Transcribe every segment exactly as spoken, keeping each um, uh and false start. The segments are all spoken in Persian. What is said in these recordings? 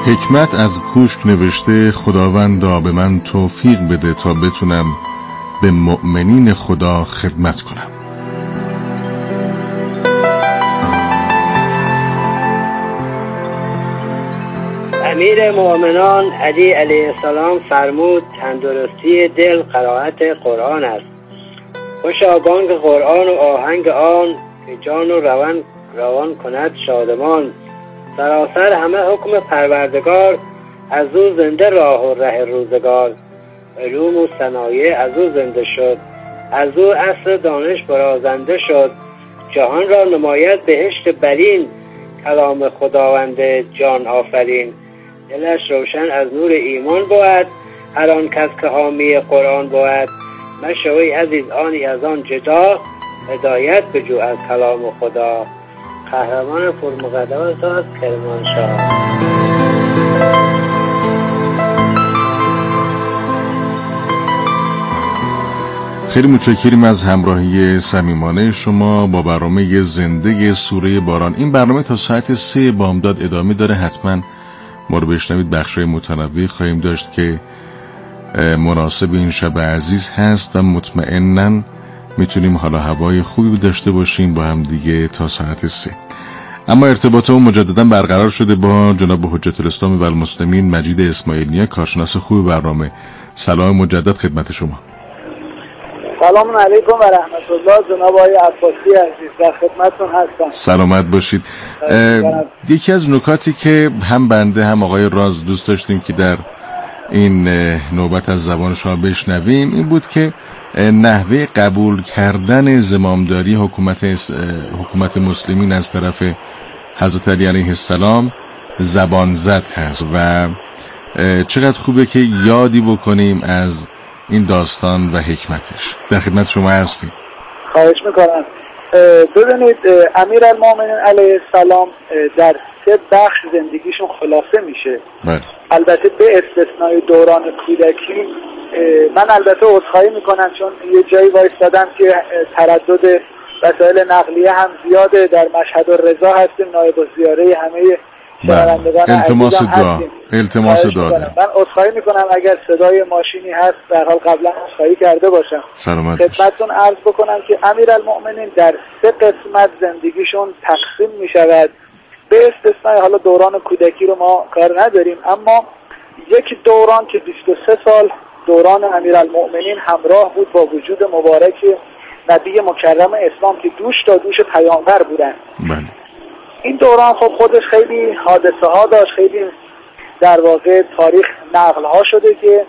حکمت از کوشک نوشته خداوندا به من توفیق بده تا بتونم به مؤمنین خدا خدمت کنم. امیر مؤمنان علی علیه السلام فرمود تندرستی دل قرائت قرآن است. خوشا بانگ قرآن و آهنگ آن که جان و روان روان کند شادمان. سراسر همه حکم پروردگار از او زنده راه و ره روزگار. علوم و صنایع از او زنده شد، از او عصر دانش برازنده شد. جهان را نماید بهشت برین، کلام خداوند جان آفرین. دلش روشن از نور ایمان بود، هر آن کس که حامی قرآن بود. مشوی عزیز آنی از آن جدا، هدایت بجو از کلام خدا. قهرمان پرمقدم است کرمانشاه. خیلی متشکریم از همراهی صمیمانه شما با برنامه زنده سوره باران. این برنامه تا ساعت سه بامداد ادامه داره، حتما ما رو بشنوید. بخشای متنوع خواهیم داشت که مناسب این شب عزیز هست و مطمئناً میتونیم حالا هوای خوبی داشته باشیم با هم دیگه تا ساعت سه. اما ارتباطمون مجددا برقرار شده با جناب حجت الاسلام و المسلمین مجید اسماعیلی، کارشناس خوب برنامه. سلام مجدد خدمت شما. سلام علیکم و رحمت الله. جناب آقای عباسی عزیز در خدمتتون هستم. سلامت باشید. یکی از نکاتی که هم بنده هم آقای راز دوست داشتیم که در این نوبت از زبان شما بشنویم این بود که نحوه قبول کردن زمامداری حکومت حکومت مسلمین از طرف حضرت علی علیه السلام زبان زد هست و چقدر خوبه که یادی بکنیم از این داستان و حکمتش. در خدمت شما هستیم. خواهش میکنم. ببینید امیرالمومنین علیه السلام در سه بخش زندگیشون خلاصه میشه. بله. البته به استثنای دوران کودکی. من البته عذرخواهی میکنم چون یه جایی وایستادم که تردد وسایل نقلیه هم زیاده. در مشهد الرضا هستیم، نایب الزیاره همه شنوندگان التماس دعا التماس دعا من عذرخواهی میکنم اگر صدای ماشینی هست، در حال قبلا عذرخواهی کرده باشم. خدمتتون عرض بکنم که امیرالمؤمنین در سه قسمت زندگیشون تقسیم میشود. به استثنای حالا دوران کودکی رو ما کار نداریم، اما یک دوران که بیست و سه سال دوران امیرالمؤمنین همراه بود با وجود مبارک نبی مکرم اسلام که دوش تا دوش پیامبر بودن. بله. این دوران خب خودش خیلی حادثه ها داشت، خیلی در واقع تاریخ نقل ها شده که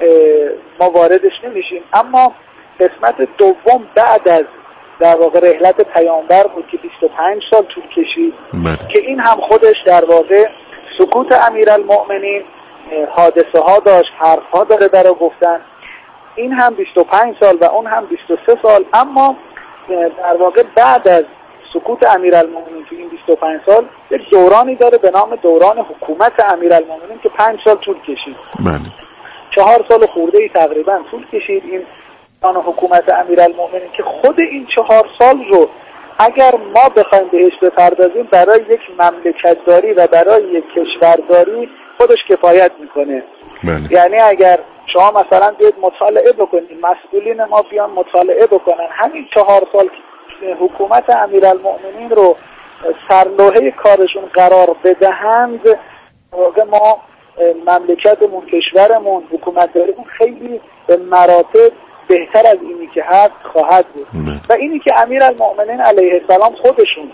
ما واردش نمیشیم. اما قسمت دوم بعد از در واقع رحلت پیامبر بود که بیست و پنج سال طول کشید. بله. که این هم خودش در واقع سکوت امیرالمؤمنین حادثه ها داشت، حرف ها داره برای گفتن. این هم بیست و پنج سال و اون هم بیست و سه سال. اما در واقع بعد از سکوت امیرالمؤمنین تو این بیست و پنج سال یک دورانی داره به نام دوران حکومت امیرالمؤمنین که پنج سال طول کشید. بله. چهار سال خورده ای تقریبا طول کشید این دوران حکومت امیرالمؤمنین که خود این چهار سال رو اگر ما بخوایم بهش بپردازیم برای یک مملکتداری و برای یک کشورداری خودش کفایت میکنه. بله. یعنی اگر شما مثلا بیاید مطالعه بکنید، مسئولین ما بیان مطالعه بکنن همین چهار سال حکومت امیرالمؤمنین رو سرلوحه کارشون قرار بدهند، واقعا ما مملکتمون، کشورمون، حکومتداریمون خیلی به مراتب بهتر از اینی که هست خواهد بود. و اینی که امیرالمؤمنین علیه السلام خودشون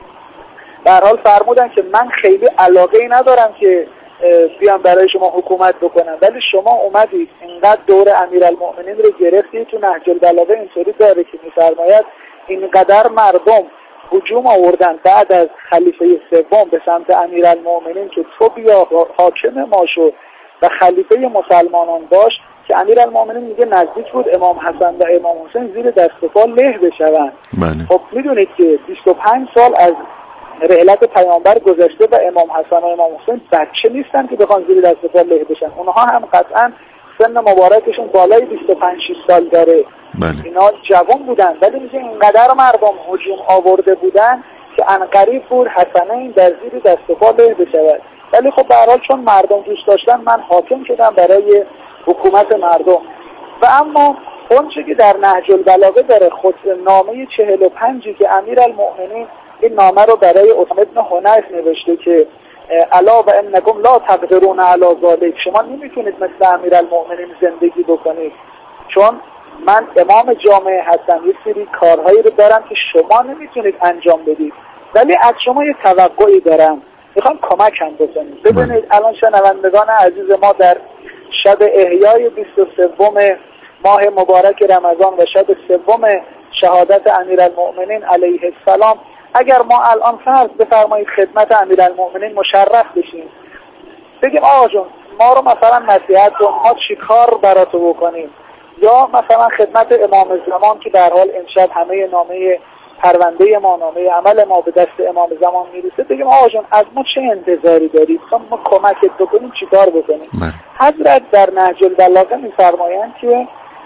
در حال فرمودن که من خیلی علاقه ای ندارم که بیان برای شما حکومت بکنم، ولی شما اومدید اینقدر دور امیرالمؤمنین رو گرفتید. تو نهج البلاغه اینطوری داره که می‌فرماید اینقدر مردم هجوم آوردن بعد از خلیفه سوم به سمت امیرالمؤمنین که تو بیا حاکم ما شو و خلیفه مسلمانان باش، که امیرالمؤمنین میگه نزدیک بود امام حسن و امام حسین زیر دست و پا له بشوند. بله. خب میدونید که بیست و پنج سال از رحلت پیامبر گذشته و امام حسن و امام حسین بچه نیستن که بخوان زیر دست و پا له بشن. اونها هم قطعا سن مبارکشون بالای بیست و پنج شش سال داره. بله. اینا جوان بودن، ولی میگه اینقدر مردم هجوم آورده بودن که عنقریب بود حسنین در زیر دست و پا له بشود. ولی خب به هر حال چون مردم دوست داشتن من حاکم شدم برای حکومت مردم. و اما اون چیزی که در نهج البلاغه داره، خود نامه چهل و پنجی که امیرالمؤمنین این نامه رو برای عثمان بن حنیف نوشته که الا و انکم لا تقدرون علی ذلک، شما نمیتونید مثل امیرالمؤمنین زندگی بکنید، چون من امام جامعه هستم، یک سری کارهایی رو دارم که شما نمیتونید انجام بدید، ولی از شما یه توقعی دارم، میخوام کمکم بکنید. ببینید الان شنوندگان عزیز ما در شب احیای بیست و سوم ماه مبارک رمضان و شب سوم شهادت امیرالمؤمنین علیه السلام، اگر ما الان فرض بفرمایید خدمت امیرالمؤمنین مشرف بشیم، بگیم آقا جون ما رو مثلا نصیحت کن، ما چی کار براتو بکنیم، یا مثلا خدمت امام زمان که در حال امشب همه نامه پرونده ما، نامه عمل ما به دست امام زمان میرسه، بگیم آقا جون از ما چه انتظاری دارید، ما کمکت بکنیم چی کار بکنیم. حضرت در نهج البلاغه میفرمایند که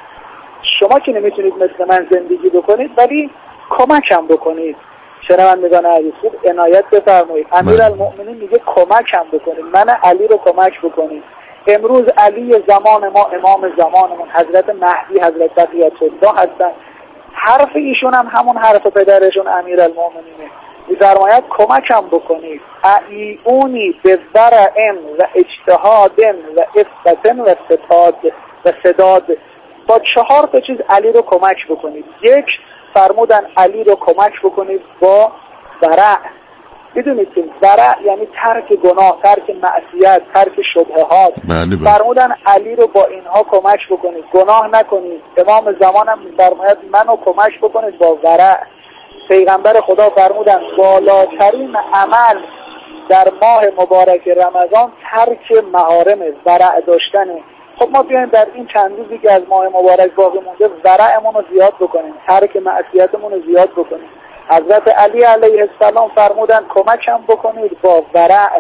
شما که نمیتونید مثل من زندگی بکنید ولی کمکم بکنید. شنوندگان عزیز خوب عنایت بفرمایید، امیرالمؤمنین میگه کمکم بکنید، من علی رو کمک بکنید. امروز علی زمان ما، امام زمانمون حضرت مهدی، حضرت بقیت الله هستن، حرف ایشون هم همون حرف پدرشون امیرالمؤمنینه، میفرماید کمکم بکنید، اعیونی به ورع و اجتهاد و عفت و ستاد و سداد، با چهار تا چیز علی رو کمک بکنید. یک، فرمودن علی رو کمک بکنید با ورع. بدونید که ورع یعنی ترک گناه، ترک معصیت، ترک شبهات. بله بله. فرمودن علی رو با اینها کمک بکنید، گناه نکنید. امام زمانم فرماید منو کمک بکنید با ورع. پیغمبر خدا فرمودن بالاترین عمل در ماه مبارک رمضان ترک محارم، ورع داشتنه. خب ما بیایم در این چند روزی که از ماه مبارک باقی مونده ورعمون رو زیاد بکنیم، ترک معصیتمون رو زیاد بکنیم. حضرت علی علیه السلام فرمودن کمکم بکنید با ورع.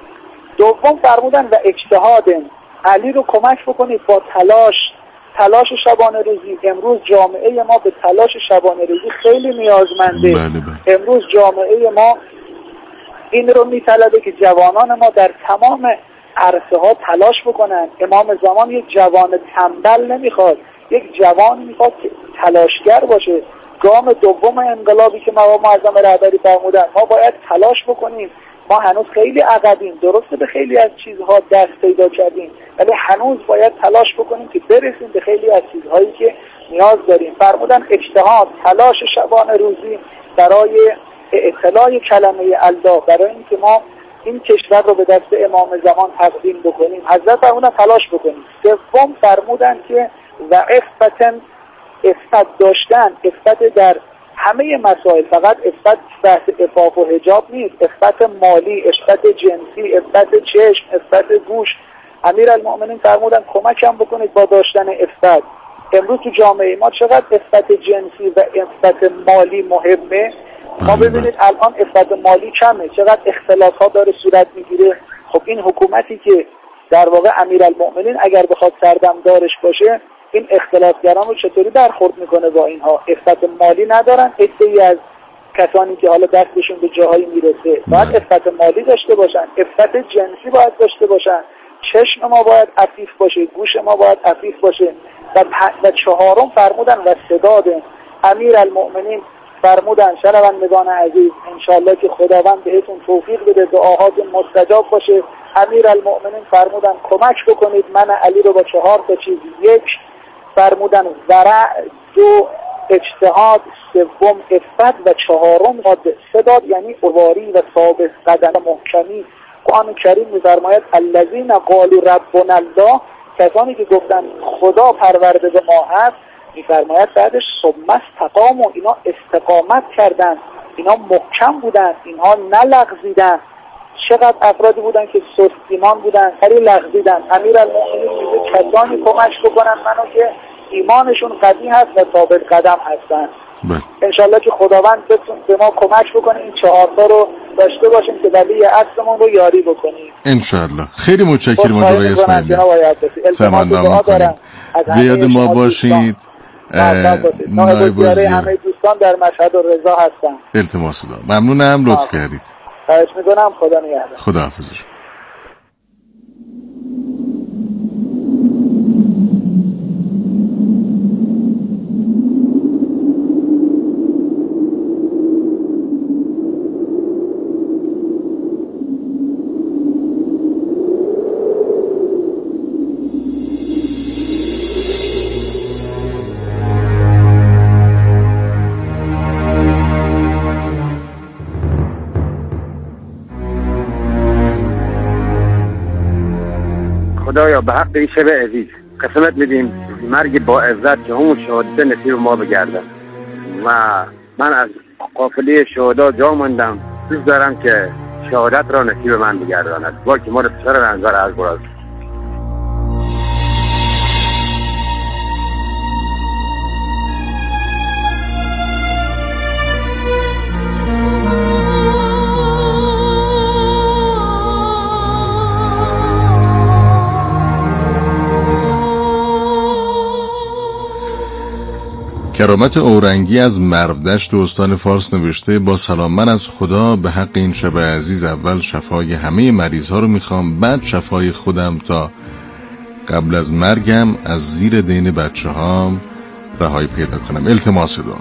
دوم فرمودن و اجتهاد، علی رو کمک بکنید با تلاش، تلاش شبانه روزی. امروز جامعه ما به تلاش شبانه روزی خیلی نیازمنده. بله بله. امروز جامعه ما این رو میطلبه که جوانان ما در تمام عرصه ها تلاش بکنن. امام زمان یک جوان تنبل نمیخواد، یک جوان میخواد که تلاشگر باشه. گام دوم انقلابی که مقام معظم رهبری فرمودن، ما باید تلاش بکنیم. ما هنوز خیلی عقبیم، درسته به خیلی از چیزها دست پیدا کردیم، ولی هنوز باید تلاش بکنیم که برسیم به خیلی از چیزهایی که نیاز داریم. فرمودن اجتهاد، تلاش شبانه روزی برای اطلاع کلمه الله، برای اینکه ما این کشور رو به دست امام زمان تقدیم بکنیم. حضرت فرمودن تلاش بکنیم. سوم فرمودن که و عفتن، عفت داشتن، عفت در همه مسائل، فقط عفت بحث عفاف و حجاب نیست، عفت مالی، عفت جنسی، عفت چشم، عفت گوش. امیرالمؤمنین فرمودن کمکم بکنید با داشتن عفت. امروز تو جامعه ما چقدر عفت جنسی و عفت مالی مهمه. ما ببینید الان عفت مالی کمه، چقدر اختلافات داره صورت میگیره. خب این حکومتی که در واقع امیرالمؤمنین اگر بخواد سردمدارش باشه، این اختلافگران رو چطوری برخورد میکنه با اینها؟ عفت مالی ندارن عده‌ای از کسانی که حالا دستشون به جاهایی میرسه. باید عفت مالی داشته باشن، عفت جنسی باید داشته باشن، چشم ما باید عفیف باشه، گوش ما باید عفیف باشه. و, و چهارم فرمودن و سداد. امیرالمؤمنین فرمودن شنوندگان عزیز انشالله که خداوند بهتون توفیق بده، دعاهاتون مستجاب باشه. امیرالمؤمنین فرمودن کمک بکنید من علی رو با چهار تا چیز. یک، فرمودن ورع، دو اجتهاد، سوم عفت و چهارم سداد یعنی اواری و ثابت قدم محکمی. قرآن کریم می‌فرماید الذین قالوا ربنا الله، کسانی که گفتن خدا پرورده به ما هست، می‌فرماید بعدش ثم استقاموا، اینا استقامت کردن، اینا محکم بودن، اینها نلغزیدن. چقدر افرادی بودن که سست ایمان بودن، خیلی لغزیدن. امیرالمؤمنین میگه کسانی کمک بکنن منو که ایمانشون قوی هست و ثابت قدم هستن. انشالله که خداوند به ما کمک بکنه این چهار تا رو داشته باشیم که ولی اصلمون رو یاری بکنیم انشالله. خیلی متشکرم آقای اسماعیلی، تمنا میکنیم به یاد ما باشید. نایب وزیر همه دوستان در مشهد و رضا هستن. التماس دارم. ممنونم، لطف کردید. خواهش میکنم. خدا نگهدار. خدا حافظ. خدایا به حق این شب عزیز قسمت میدیم مرگ با عزت که همون شهادت نصیب ما بگردن و من از قافله شهدا جا ماندم. دوست دارم که شهادت را نصیب من بگرداند. با که ما رو سر انظر از براز کرامت اورنگی از مرودشت استان فارس نوشته: با سلام، من از خدا به حق این شب عزیز اول شفای همه مریض ها رو میخوام، بعد شفای خودم تا قبل از مرگم از زیر دین بچه هام رهایی پیدا کنم. التماس دعا.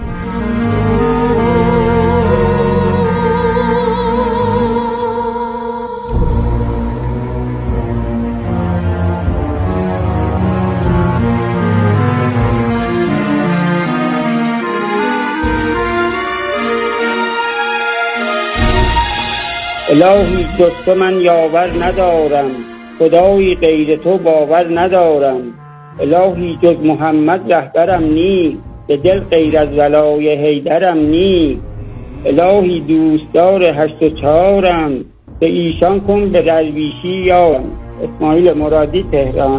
الهی جز تو من یاور ندارم، خدایی غیر تو باور ندارم. الهی جز محمد رهبرم نی، به دل غیر از ولای حیدرم نی. الهی دوستدار هشت و چهارم، به ایشان کن به درویشی یارم. اسماعیل مرادی، تهران.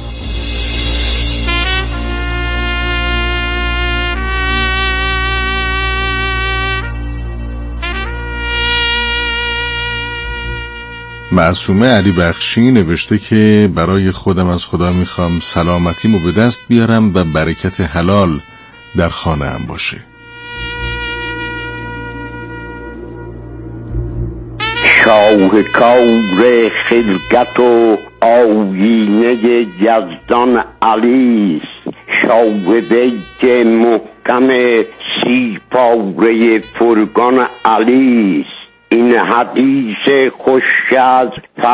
معصومه علی بخشی نوشته که برای خودم از خدا میخوام سلامتیمو به دست بیارم و برکت حلال در خانه هم باشه. شاه کار خلقت و آیینه یزدان علیست، شاه بیت محکم سی پاره فرگان علیست. این حدیث خوش از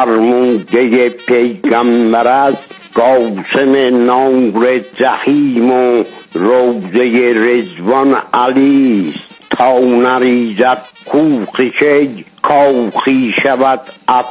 فرموده پیغمبر است، قاسم نور جحیم و روضه رضوان علیست. تا نریزد کوخشی کاخی شود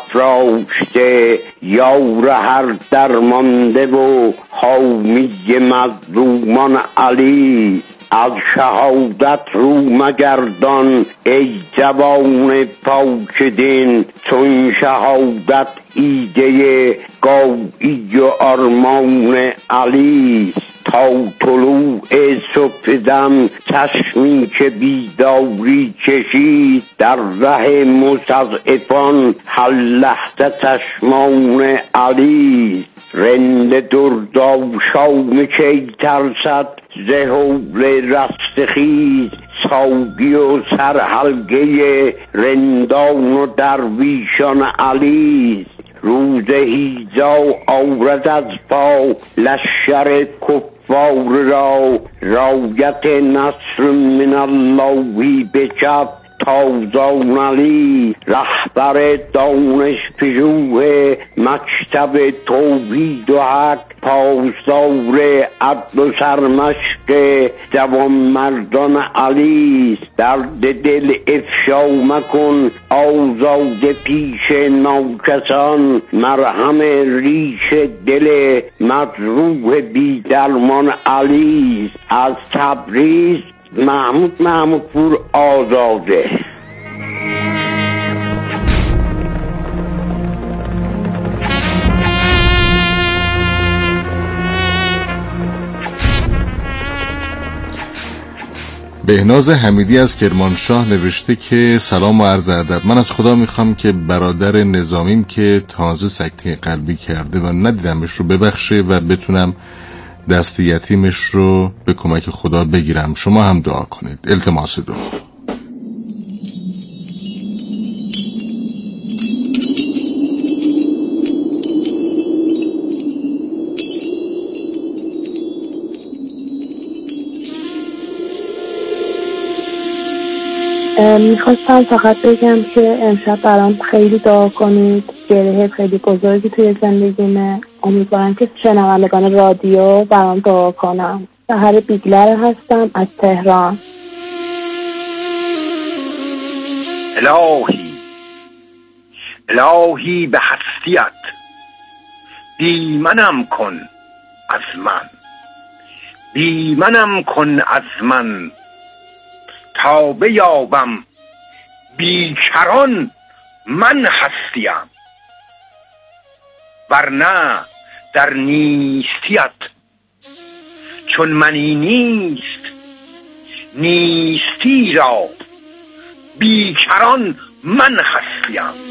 افراشته، یار هر درمانده و حامی مظلومان علیست. از شهادت رو مگردان ای جوان پاک دین، چون شهادت ایده گاوی و آرمان علیست. تا طلوع صبح دم چشمی که بیداری کشید، در ره مستضعفان هر لحظه چشمان علیست. رند دردآشام کی ترسد ز حول رستخیز، ساقی و سرحلقه رندان و درویشان علیست. روز هیجا آورد از پا لشکر کفار را، رایت نصر من اللهی به چپ تازان علی. رهبر دانش پژوه مکتب توحید و حق، پاسدار عدل و سرمشق جوانمردان علیست. درد دل افشا مکن آزاده پیش ناکسان، مرهم ریش دل مجروح بی درمان علیست. از تبریز محمود محمودپور، آزاده. بهناز حمیدی از کرمانشاه نوشته که سلام و عرض ادب، من از خدا میخوام که برادر نظامیم که تازه سکته قلبی کرده و ندیدمش رو ببخشه و بتونم دست یتیمش رو به کمک خدا بگیرم. شما هم دعا کنید. التماس دعا. میخواستم فقط بگم که امشب برام خیلی دعا کنید. گره خیلی بزرگی توی زندگیمه. امیدوارم که شنوندگان رادیو برام دعا کنم. سحر بیگلر هستم از تهران. الهی الهی به هستیت بی منم کن از من، بی منم کن از من، تا بیابم بیکران من هستیم. ورنه در نیستیت چون منی نیست، نیستی را بیکران من هستیم.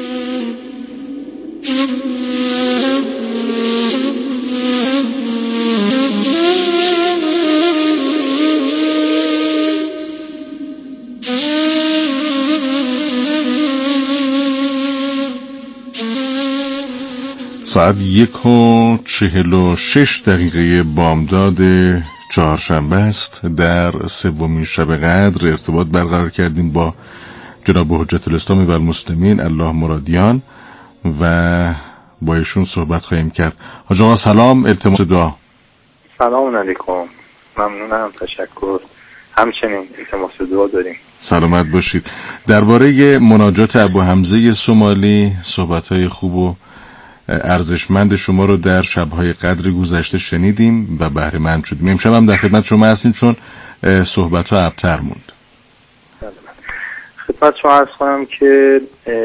ساعت یک و چهل و شش دقیقه بامداد چهارشنبه است. در سومین شب قدر ارتباط برقرار کردیم با جناب حجت الاسلام و المسلمین الله مرادیان و با ایشون صحبت خواهیم کرد. حاج آقا سلام، التماس دعا. سلام علیکم، ممنونم، تشکر. همچنین التماس دعا داریم. سلامت باشید. درباره مناجات ابو حمزه سومالی صحبت‌های خوب و ارزشمند شما رو در شب‌های قدر گذشته شنیدیم و بهره مند شدیم. امشب هم در خدمت شما هستیم چون صحبت‌ها ابتر موند. خدمت شما عرض کنم که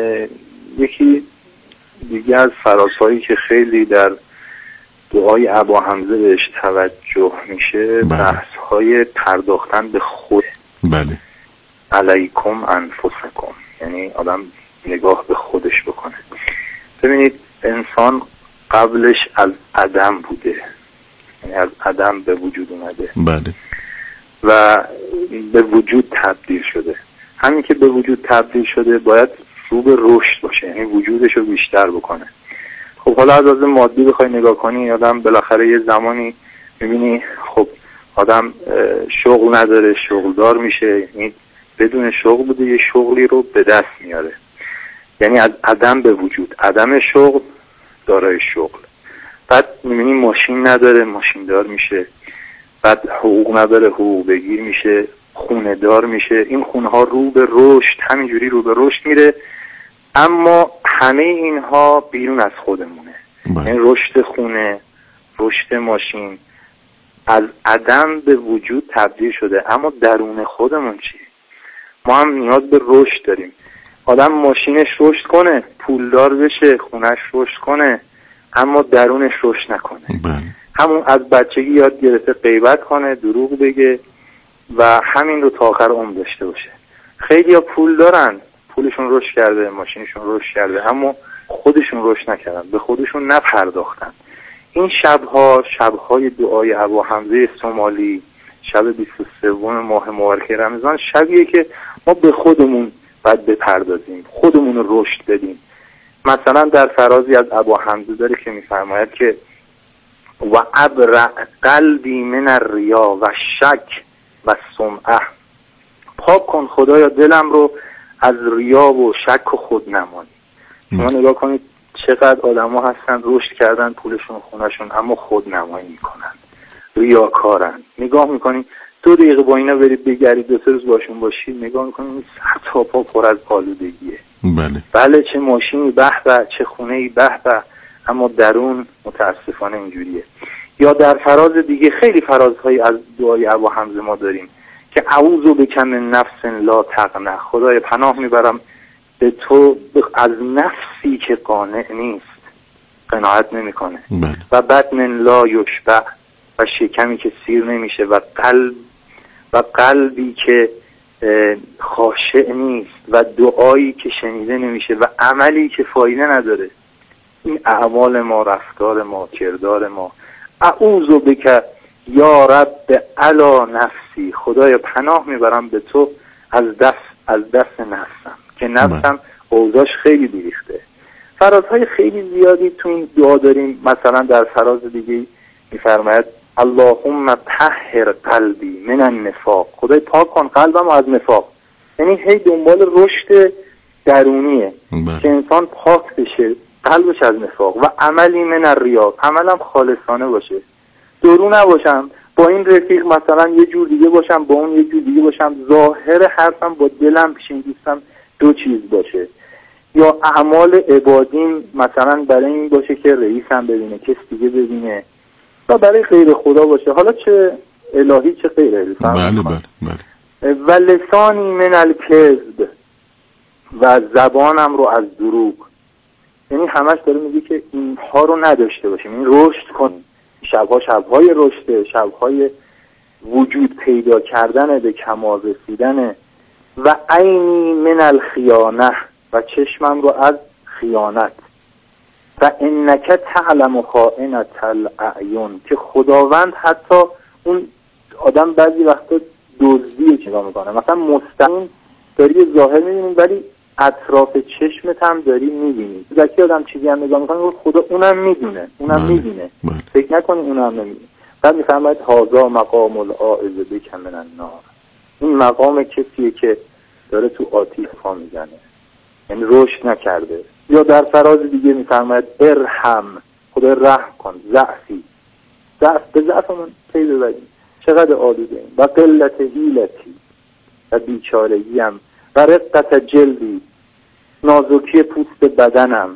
یکی دیگه از فرازهایی که خیلی در دعای ابو حمزه بهش توجه میشه بحث‌های پرداختن به خود. بله. علیکم انفسکم، یعنی آدم نگاه به خودش بکنه. ببینید انسان قبلش از عدم بوده، یعنی از عدم به وجود اومده. بله. و به وجود تبدیل شده. همین که به وجود تبدیل شده باید رو به رشد باشه، یعنی وجودش رو بیشتر بکنه. خب حالا از از مادی بخوای نگاه کنی، آدم بالاخره یه زمانی میبینی خب آدم شغل نداره، شغلدار میشه، یعنی بدون شغل بوده یه شغلی رو به دست میاره، یعنی از عدم به وجود، عدم شغل دارای شغل. بعد میبینی ماشین نداره، ماشین دار میشه. بعد حقوق نداره، حقوق بگیر میشه، خونه دار میشه. این خونه ها رو به رشد، همینجوری رو به رشد میره. اما همه اینها بیرون از خودمونه. این رشد خونه، رشد ماشین از عدم به وجود تبدیل شده. اما درون خودمون چی؟ ما هم نیاز به رشد داریم. آدم ماشینش رشد کنه، پولدار بشه، خونش رشد کنه، اما درونش رشد نکنه. بله. همون از بچگی یاد گرفته غیبت کنه، دروغ بگه و همین رو تا آخر عمر داشته باشه. خیلی ها پول دارن، پولشون رشد کرده، ماشینشون رشد کرده، اما خودشون رشد نکردن، به خودشون نپرداختن. این شبها شبهای دعای ابو حمزه سومالی، شب بیست و سوم ماه مبارک رمضان، شبیه که ما به خودمون باید بپردازیم، خودمون رو رشد بدیم. مثلا در فرازی از ابو حمزه داره که میفرماید که و ابرع قلبی من الریا و شک و سمعه، پاک کن خدایا دلم رو از ریا و شک و خودنمایی. شما نگاه کنید چقدر آدم ها هستن رشد کردن، پولشون خونشون، اما خودنمایی میکنن، ریاکارن. نگاه میکنید دو دقیقه با اینا برید بگرید، دو سه روز باشون باشید، نگاه میکنید سر تا پا پر از آلودگیه. بله. بله چه ماشینی به به، چه خونه‌ای به به، اما درون متاسفانه اینجوریه. یا در فراز دیگه خیلی فرازهایی از دعای ابو حمزه ما داریم که اعوذ بک من نفس لا تقنع، خدای پناه میبرم به تو از نفسی که قانع نیست، قناعت نمیکنه. بله. و بطن لا یشبع، و شکمی که سیر نمیشه، و قلب و قلبی که خاشع نیست، و دعایی که شنیده نمیشه، و عملی که فایده نداره. این اعمال ما، رفتار ما، کردار ما. اعوذ بک یا رب علی نفسی، خدایا پناه میبرم به تو از دست از دست نفسم که نفسم اوضاعش خیلی بیریخته. فرازهای خیلی زیادی تو این دعا داریم. مثلا در فراز دیگه میفرماید اللهم طهر قلبی من النفاق، خدای پاک کن قلبم از نفاق. یعنی هی دنبال رشد درونیه بله. که انسان پاک بشه، قلبش از نفاق. و عملی من الریا، عملم خالصانه باشه، درو نباشم، با این رفیق مثلا یه جور دیگه باشم، با اون یه جور دیگه باشم، ظاهر حرفم با دلم پیش این دوستم دو چیز باشه. یا اعمال عبادیم مثلا برای این باشه که رئیسم ببینه، کس دیگه ببینه، و برای غیر خدا باشه، حالا چه الهی چه غیر الهی. بله بله بله. و لسانی من الکذب، و زبانم رو از دروغ. یعنی همش داره میگه که اینها رو نداشته باشیم، این رشد کنیم. شبها شبهای رشده، شبهای وجود پیدا کردن، به کمال رسیدن. و عینی من الخیانه، و چشمم رو از خیانت. و انک تعلم خائنة الاعین، که خداوند حتی اون آدم بعضی وقتا دزدی چیزا میکنه، مثلا مستقیم داری ظاهر میبینی ولی اطراف چشمت هم داری میبینی. ذکی آدم چیزی هم نگاه میکنه خدا اونم میدونه، اونم بله. میدونه بله. فکر نکنی اونم نمیدونه. بعد میفهمد هذا مقام العائذ بک من النار، این مقام کسیه که داره تو آتیش پا میزنه، یعنی رشد نکرده. یا در فراز دیگه میفرماید ارحم، خدا رحم کن، ضعفی، ضعف به ضعفمون پی ببریم، چقدر آلوده ایم. و قلت حیلتی، و بیچارگیم. و رقت جلدی، نازکی پوست بدنم.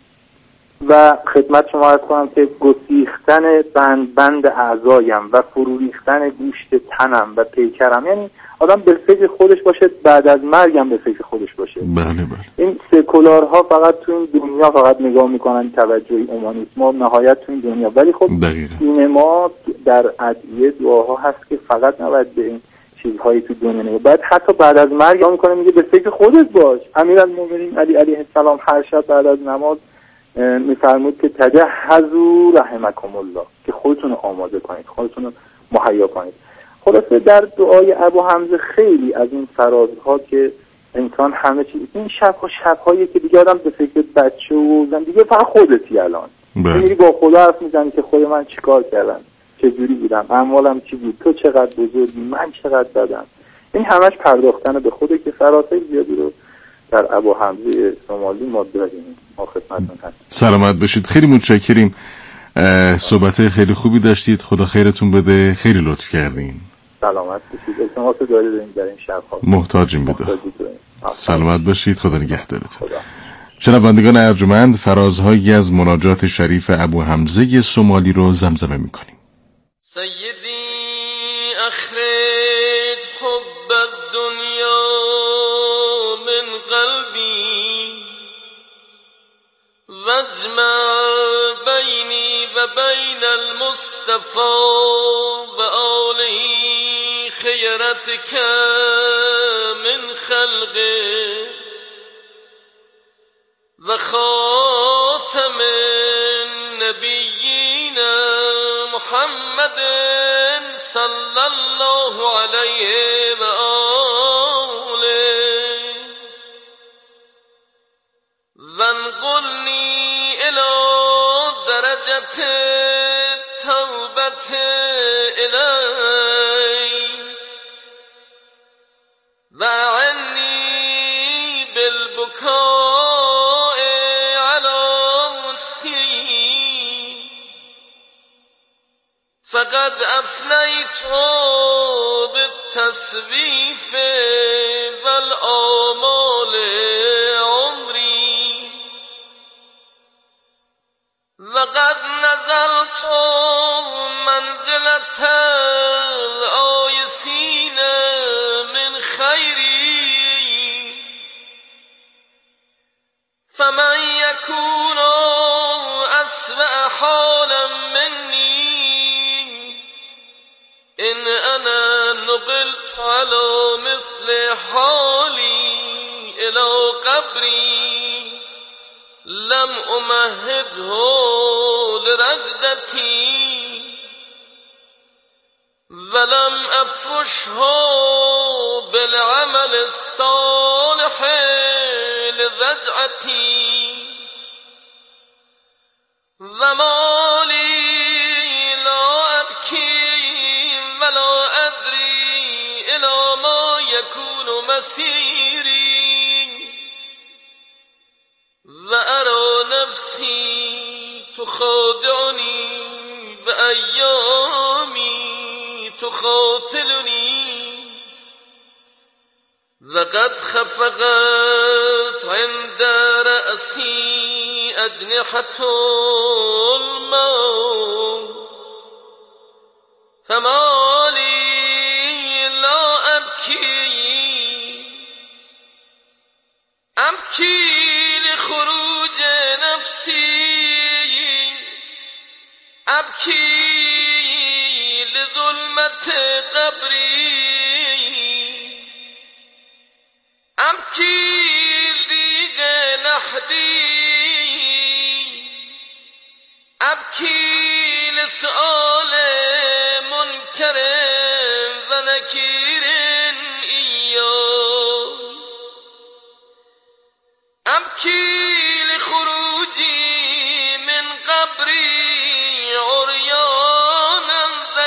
و خدمت شما عرض کنم که گسیختن بند بند اعضایم و فرو ریختن گوشت تنم و پیکرم. یعنی آدم به فکر خودش باشه، بعد از مرگم به فکر خودش باشه. بله بله. این سکولارها فقط تو این دنیا فقط نگاه میکنن، توجهی اومانیسم و نهایت تو این دنیا. ولی خب دین ما در ادعیه دعاها هست که فقط نباید به این چیزهایی تو دنیا نگاه، باید حتی بعد از مرگ هم میکنه، میگه به فکر خودت باش. امیرالمومنین علی علیه السلام هر شب بعد از نماز میفرمود که تجهزوا رحمکم الله، که خودتون رو آماده کنید، خودتون رو مهیا کنید. خلاصه در دعای ابو حمزه خیلی از این فرازها که انسان همه چیز، این شبها شبهایی که دیگه آدم به فکر بچه و زن دیگه فقط خودتی الان میری با خدا حرف میزنی که خود من چیکار کردم، چه جوری بودم، اعمالم چی بود، تو چقدر بزرگی، من چقدر بدم. این همش پرداختن به خوده که فرازهای زیادی رو در ابو حمزه سومالی ما داریم. ما خدمتتون هستیم. سلامت باشید، خیلی متشکریم. صحبت خیلی خوبی داشتید، خدا خیرتون بده، خیلی لطف کردین. سلامت باشید. التماس داری داریم در این شب‌ها. محتاجیم بده. سلامت باشید، خدا نگهدارتون. شنوندگان ارجمند، فرازهایی از مناجات شریف ابو حمزه سومالی رو زمزمه می‌کنیم. سیدی اخرج حب الدنیا من قلبی واجمع بینی و بین المصطفى و آله خیرتک من خلقه و خاتم النبیین محمد صلی الله علیه و آله و انقلنی الى درجت توبت الی و عنی بالبکاء علی سی فقد افنیت بالتصویف والآمال عمری وقد نزلت منزلة الآیسین من خیری فمن یکون اسوأ حالا منی ان انا نقلت على مثل حالی الى قبری لم امهده لرقدتی ولم افرشه بالعمل الصالح لذجعتی وما لی لا ابکی ولا ادری الى ما یکون مسیری و ارى نفسی تخادعنی و ایامی تخاطلنی لقد خفقت عند رأسي أجنحة الموت فما لي لا أبكي أبكي لخروج نفسي أبكي لظلمة قبري أبكي لضيق لحدي أبكي لسؤال منكر ونكير إياه أبكي لخروجي من قبري عريانا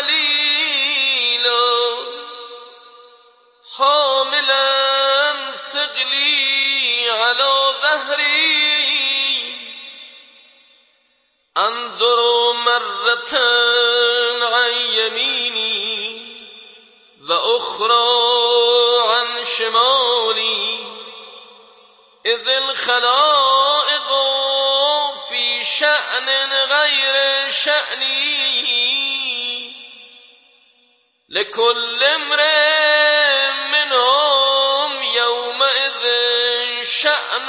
ذليلا حاملا ثقلي على ظهري أنظر مرة عن يميني وأخرى عن شمالي إذ الخلائق في شأن غير شأني لكل امرئ منهم يومئذ شأن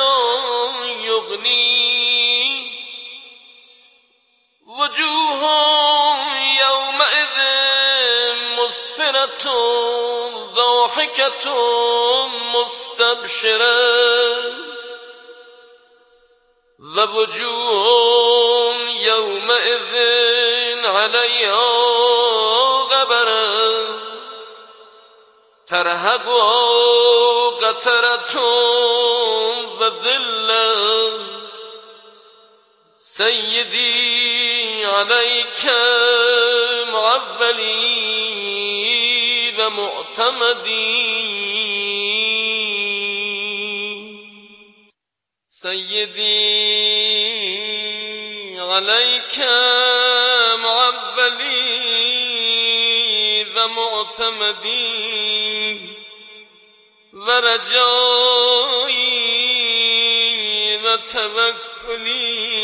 يغني وجوه يومئذ مسفرة ضاحكة مستبشرة ووجوه يومئذ عليها غبرة ترهقها قترة وذلة سيدي عليك معولي ومعتمدي سيدي عليك معولي ومعتمدي ورجائي وتوكلي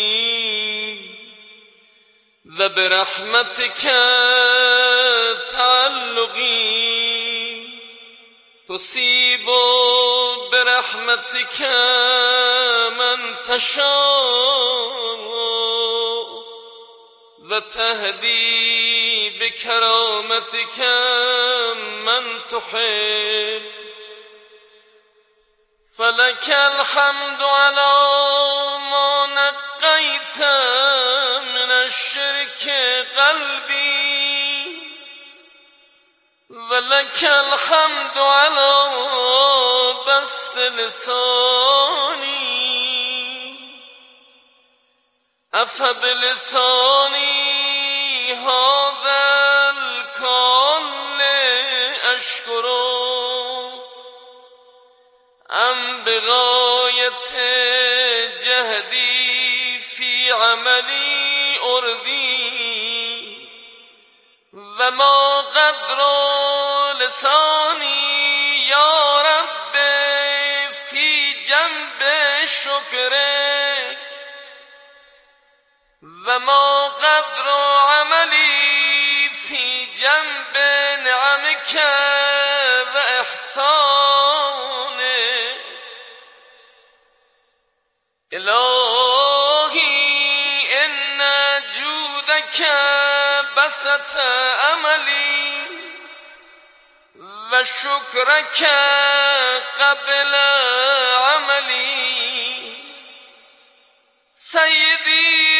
وبرحمتك تعلقي تصيب برحمتك من تشاء وتهدي بكرامتك من تحب فلك الحمد على ما نقيت من الشرك قلبي ولك الحمد على بسط لساني أفبلساني هذا الكون أشكره أم بغاية جهدي في عملي أرضي وما قدر لساني يا رب في جنب شكرك وما قدر عملي في جنب نعمك وإحسانك إلهي إن جودك بسط أملي وشكرك قبل عملي سيدي